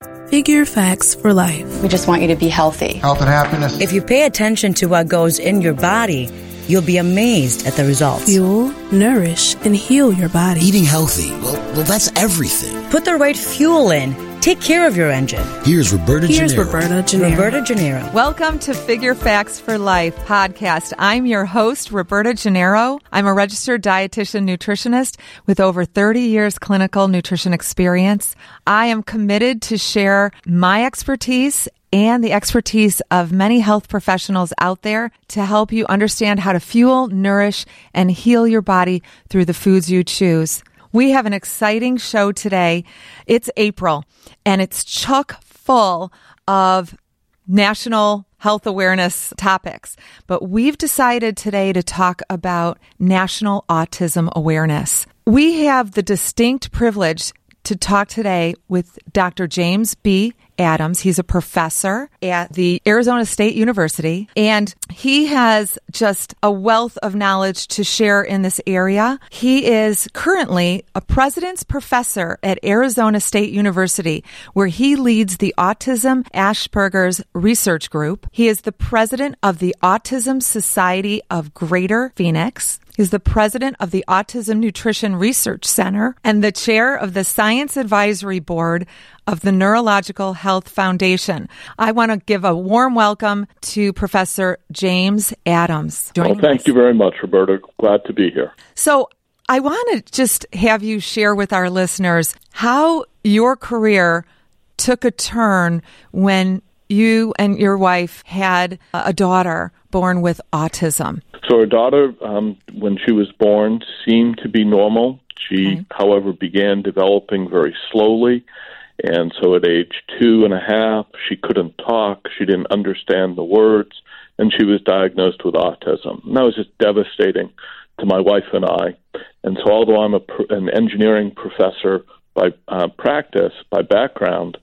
Figure Facts for Life. We just want you to be healthy. Health and happiness. If you pay attention to what goes in your body, you'll be amazed at the results. Fuel, nourish, and heal your body. Eating healthy, well, that's everything. Put the right fuel in. Take care of your engine. Here's Roberta Gennaro. Roberta Gennaro. Welcome to Figure Facts for Life podcast. I'm your host, Roberta Gennaro. I'm a registered dietitian nutritionist with over 30 years clinical nutrition experience. I am committed to share my expertise and the expertise of many health professionals out there to help you understand how to fuel, nourish, and heal your body through the foods you choose. We have an exciting show today. It's April, and it's chock full of national health awareness topics. But we've decided today to talk about National Autism Awareness. We have the distinct privilege to talk today with Dr. James B. Adams. He's a professor at the Arizona State University, and he has just a wealth of knowledge to share in this area. He is currently a president's professor at Arizona State University, where he leads the Autism Asperger's Research Group. He is the president of the Autism Society of Greater Phoenix. He's the president of the Autism Nutrition Research Center and the chair of the Science Advisory Board of the Neurological Health Foundation. I want to give a warm welcome to Professor James Adams. Well, thank you very much, Roberta. Glad to be here. So I want to just have you share with our listeners how your career took a turn when you and your wife had a daughter born with autism. So our daughter, when she was born, seemed to be normal. She, however, began developing very slowly. And so at age 2.5, she couldn't talk. She didn't understand the words. And she was diagnosed with autism. And that was just devastating to my wife and I. And so although I'm an engineering professor by practice, by background,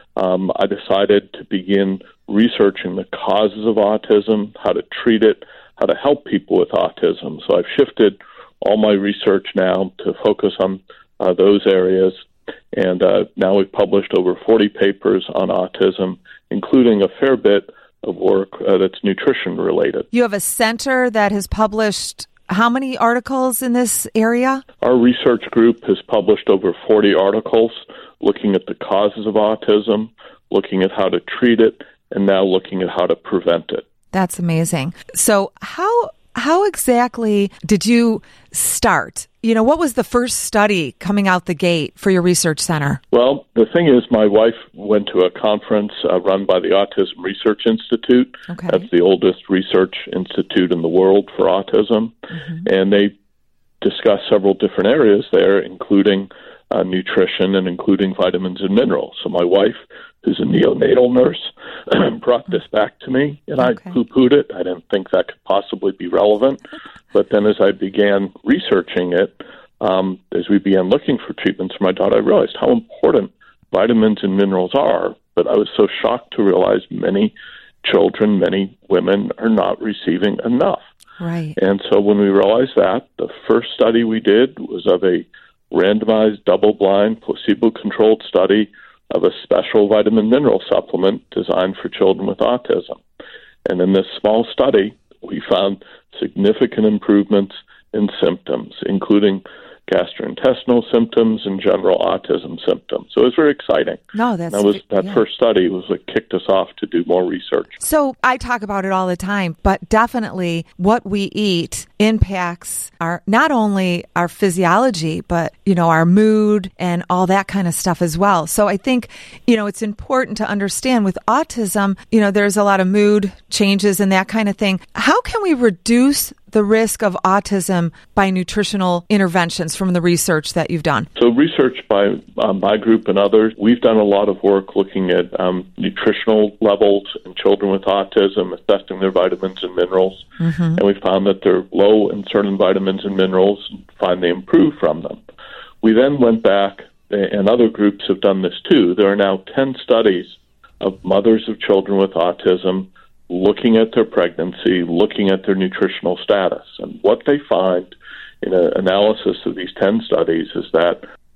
I decided to begin researching the causes of autism, how to treat it, how to help people with autism. So I've shifted all my research now to focus on those areas. And now we've published over 40 papers on autism, including a fair bit of work that's nutrition related. You have a center that has published how many articles in this area? Our research group has published over 40 articles looking at the causes of autism, looking at how to treat it, and now looking at how to prevent it. That's amazing. So how exactly did you start? You know, what was the first study coming out the gate for your research center? Well, the thing is, my wife went to a conference run by the Autism Research Institute. Okay. That's the oldest research institute in the world for autism. Mm-hmm. And they discussed several different areas there, including nutrition and including vitamins and minerals. So my wife, who's a neonatal nurse, brought this back to me, and I poo-pooed it. I didn't think that could possibly be relevant. But then as I began researching it, as we began looking for treatments for my daughter, I realized how important vitamins and minerals are. But I was so shocked to realize many children, many women are not receiving enough. Right. And so when we realized that, the first study we did was of a randomized, double-blind, placebo-controlled study of a special vitamin mineral supplement designed for children with autism. And in this small study, we found significant improvements in symptoms, including gastrointestinal symptoms and general autism symptoms. So it was very exciting. No, that first study was what kicked us off to do more research. So I talk about it all the time, but definitely what we eat impacts our not only our physiology, but our mood and all that kind of stuff as well. So I think it's important to understand with autism, there's a lot of mood changes and that kind of thing. How can we reduce the risk of autism by nutritional interventions from the research that you've done? So research by my group and others, we've done a lot of work looking at nutritional levels in children with autism, assessing their vitamins and minerals. Mm-hmm. And we found that they're low in certain vitamins and minerals and find they improve from them. We then went back, and other groups have done this too. There are now 10 studies of mothers of children with autism looking at their pregnancy, looking at their nutritional status. And what they find in an analysis of these 10 studies is that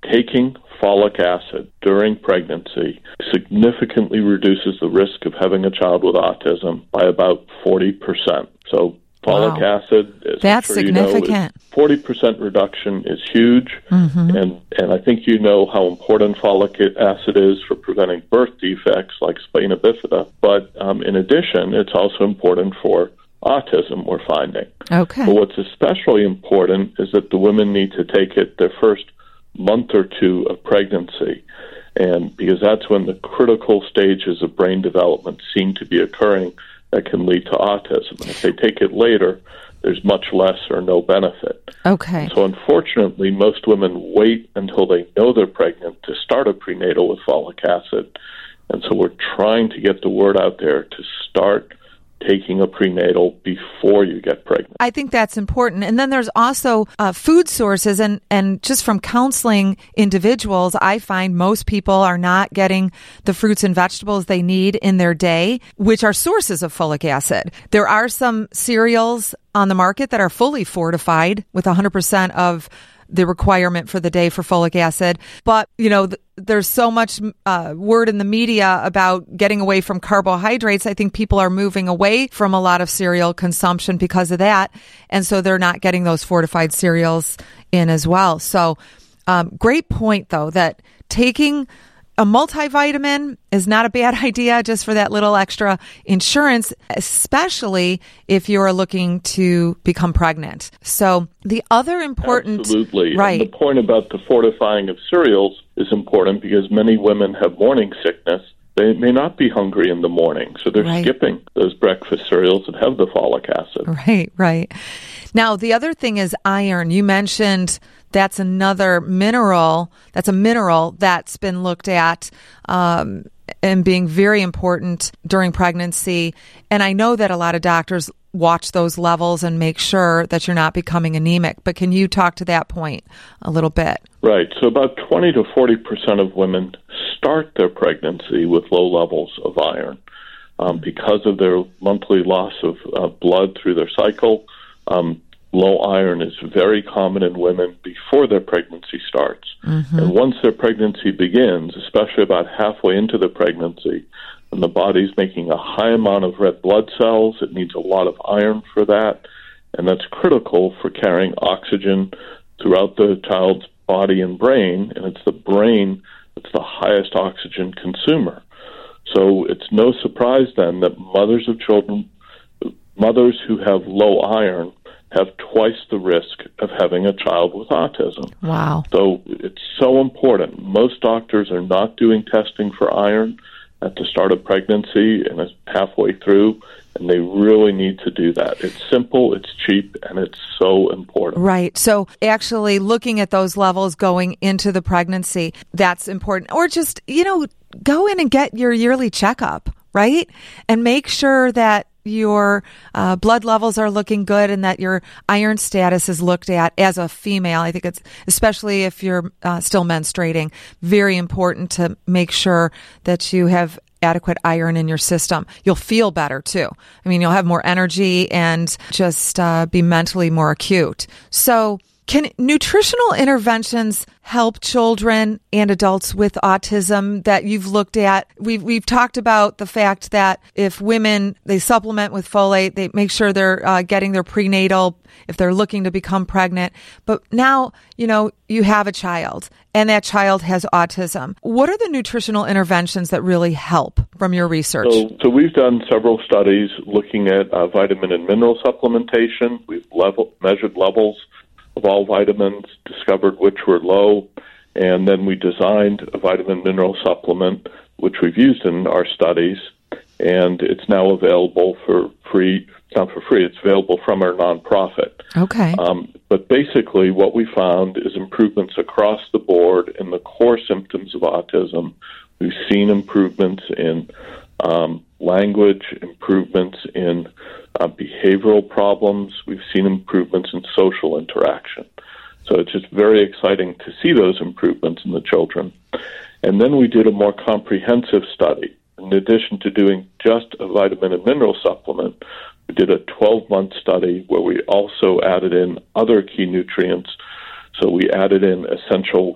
taking folic acid during pregnancy significantly reduces the risk of having a child with autism by about 40%. So folic acid, as that's I'm sure significant. 40% reduction is huge, and I think you know how important folic acid is for preventing birth defects like spina bifida. But in addition, it's also important for autism, we're finding. Okay. But what's especially important is that the women need to take it their first month or two of pregnancy, and because that's when the critical stages of brain development seem to be occurring that can lead to autism. And if they take it later, there's much less or no benefit. Okay. So unfortunately, most women wait until they know they're pregnant to start a prenatal with folic acid. And so we're trying to get the word out there to start taking a prenatal before you get pregnant. I think that's important. And then there's also food sources, and just from counseling individuals, I find most people are not getting the fruits and vegetables they need in their day, which are sources of folic acid. There are some cereals on the market that are fully fortified with 100% of the requirement for the day for folic acid. But, there's so much word in the media about getting away from carbohydrates. I think people are moving away from a lot of cereal consumption because of that. And so they're not getting those fortified cereals in as well. So great point, though, that taking a multivitamin is not a bad idea just for that little extra insurance, especially if you're looking to become pregnant. So the other important... Absolutely. Right. And the point about the fortifying of cereals is important because many women have morning sickness. They may not be hungry in the morning, so they're skipping those breakfast cereals that have the folic acid. Right. Now, the other thing is iron. You mentioned that's another mineral. That's a mineral that's been looked at and being very important during pregnancy. And I know that a lot of doctors watch those levels and make sure that you're not becoming anemic. But can you talk to that point a little bit? Right. So about 20 to 40% of women start their pregnancy with low levels of iron because of their monthly loss of blood through their cycle. Low iron is very common in women before their pregnancy starts. And once their pregnancy begins, especially about halfway into the pregnancy, when the body's making a high amount of red blood cells, it needs a lot of iron for that, and that's critical for carrying oxygen throughout the child's body and brain, and it's the brain that's the highest oxygen consumer. So it's no surprise then that mothers who have low iron have twice the risk of having a child with autism. Wow. So it's so important. Most doctors are not doing testing for iron at the start of pregnancy and halfway through, and they really need to do that. It's simple, it's cheap, and it's so important. Right. So actually looking at those levels going into the pregnancy, that's important. Or just, go in and get your yearly checkup, right? And make sure that your blood levels are looking good and that your iron status is looked at as a female. I think it's, especially if you're still menstruating, very important to make sure that you have adequate iron in your system. You'll feel better too. I mean, you'll have more energy and just be mentally more acute. So can nutritional interventions help children and adults with autism that you've looked at? We've talked about the fact that if women, they supplement with folate, they make sure they're getting their prenatal if they're looking to become pregnant. But now, you have a child and that child has autism. What are the nutritional interventions that really help from your research? So we've done several studies looking at vitamin and mineral supplementation. We've measured levels of all vitamins, discovered which were low, and then we designed a vitamin mineral supplement, which we've used in our studies, and it's now available for free. It's not for free, it's available from our nonprofit. Okay. But basically what we found is improvements across the board in the core symptoms of autism. We've seen improvements in language, improvements in behavioral problems. We've seen improvements in social interaction. So it's just very exciting to see those improvements in the children. And then we did a more comprehensive study. In addition to doing just a vitamin and mineral supplement, we did a 12-month study where we also added in other key nutrients So we added in essential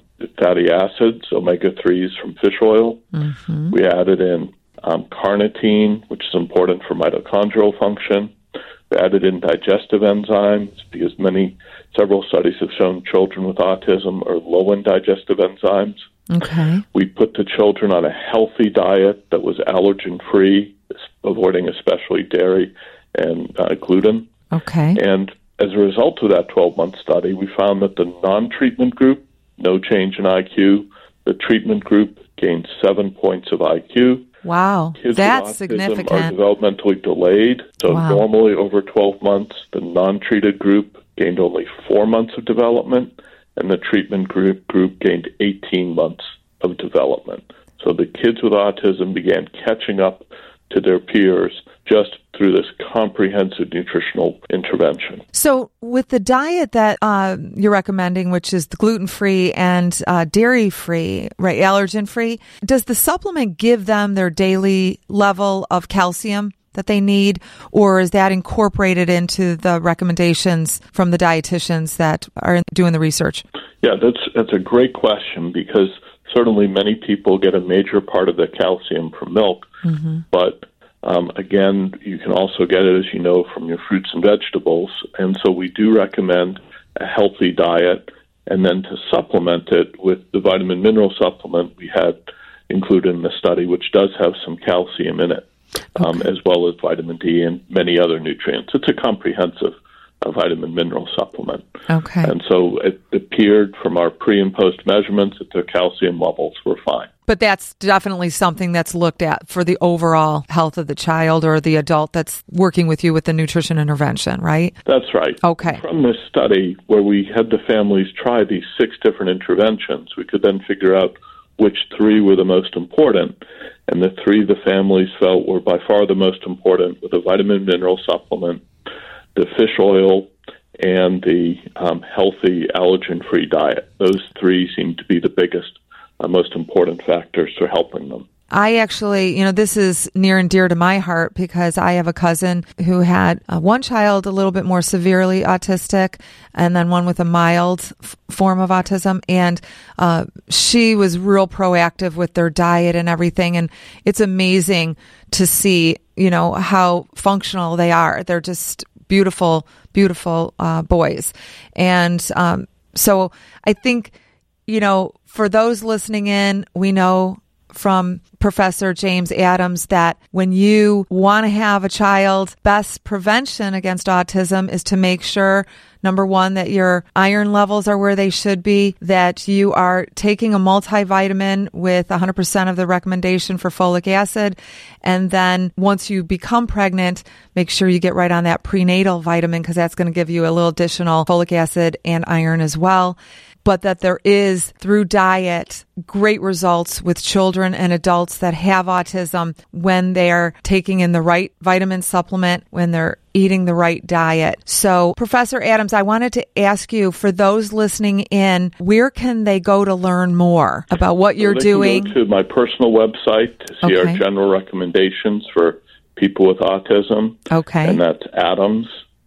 fatty acids, omega-3s from fish oil. Mm-hmm. We added in carnitine, which is important for mitochondrial function. We added in digestive enzymes because several studies have shown children with autism are low in digestive enzymes. Okay. We put the children on a healthy diet that was allergen-free, avoiding especially dairy and gluten. Okay. And as a result of that 12-month study, we found that the non-treatment group, no change in IQ. The treatment group gained 7 points of IQ. Wow, Kids that's with autism significant. are developmentally delayed. So normally over 12 months, the non-treated group gained only 4 months of development, and the treatment group gained 18 months of development. So the kids with autism began catching up to their peers just through this comprehensive nutritional intervention. So with the diet that you're recommending, which is the gluten-free and dairy-free, right, allergen-free, does the supplement give them their daily level of calcium that they need, or is that incorporated into the recommendations from the dietitians that are doing the research? Yeah, that's a great question because certainly many people get a major part of their calcium from milk, but again, you can also get it, as you know, from your fruits and vegetables. And so we do recommend a healthy diet and then to supplement it with the vitamin mineral supplement we had included in the study, which does have some calcium in it, as well as vitamin D and many other nutrients. It's a comprehensive vitamin mineral supplement. Okay. And so it appeared from our pre and post measurements that their calcium levels were fine. But that's definitely something that's looked at for the overall health of the child or the adult that's working with you with the nutrition intervention, right? That's right. Okay. From this study where we had the families try these 6 different interventions, we could then figure out which 3 were the most important. And the 3 the families felt were by far the most important were the vitamin mineral supplement, the fish oil, and the healthy allergen-free diet. Those 3 seem to be the biggest, most important factors for helping them. I actually, this is near and dear to my heart because I have a cousin who had one child a little bit more severely autistic and then one with a mild form of autism. And she was real proactive with their diet and everything. And it's amazing to see, how functional they are. They're just beautiful, beautiful boys. And so I think, for those listening in, we know from Professor James Adams that when you want to have a child, best prevention against autism is to make sure, number one, that your iron levels are where they should be, that you are taking a multivitamin with 100% of the recommendation for folic acid, and then once you become pregnant, make sure you get right on that prenatal vitamin because that's going to give you a little additional folic acid and iron as well. But that there is, through diet, great results with children and adults that have autism when they're taking in the right vitamin supplement, when they're eating the right diet. So, Professor Adams, I wanted to ask you, for those listening in, where can they go to learn more about what you're doing? Can go to my personal website to see our general recommendations for people with autism. Okay. And that's Adams,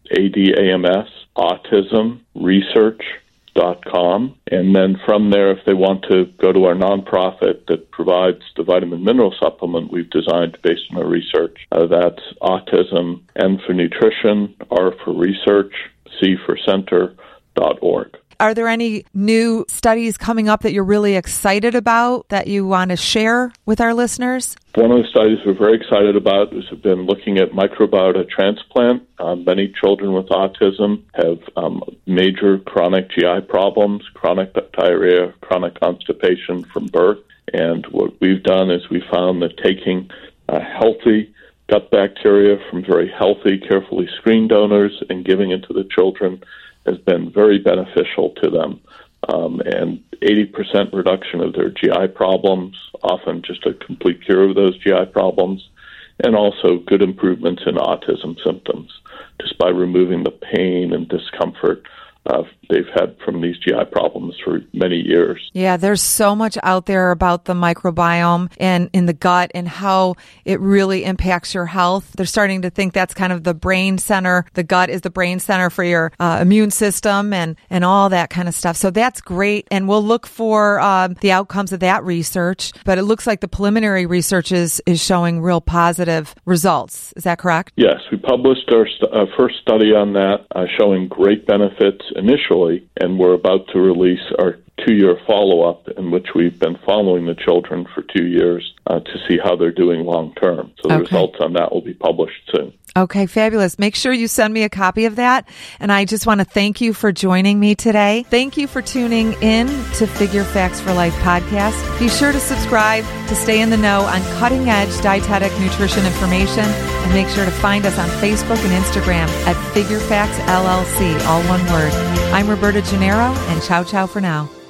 ADAMS, Autism Research. .com. And then from there, if they want to go to our nonprofit that provides the vitamin mineral supplement we've designed based on our research, that's Autism, N for Nutrition, R for Research, C for Center.org. Are there any new studies coming up that you're really excited about that you want to share with our listeners? One of the studies we're very excited about has been looking at microbiota transplant. Many children with autism have major chronic GI problems, chronic diarrhea, chronic constipation from birth. And what we've done is we found that taking healthy gut bacteria from very healthy, carefully screened donors and giving it to the children has been very beneficial to them. And 80% reduction of their GI problems, often just a complete cure of those GI problems, and also good improvements in autism symptoms just by removing the pain and discomfort they've had from these GI problems for many years. Yeah, there's so much out there about the microbiome and in the gut and how it really impacts your health. They're starting to think that's kind of the brain center. The gut is the brain center for your immune system and all that kind of stuff. So that's great. And we'll look for the outcomes of that research. But it looks like the preliminary research is showing real positive results. Is that correct? Yes, we published our first study on that, showing great benefits initially, and we're about to release our 2-year follow-up in which we've been following the children for 2 years to see how they're doing long-term. So the results on that will be published soon. Okay, fabulous. Make sure you send me a copy of that. And I just want to thank you for joining me today. Thank you for tuning in to Figure Facts for Life podcast. Be sure to subscribe to stay in the know on cutting-edge dietetic nutrition information. And make sure to find us on Facebook and Instagram at Figure Facts LLC, all one word. I'm Roberta Gennaro, and ciao, ciao for now.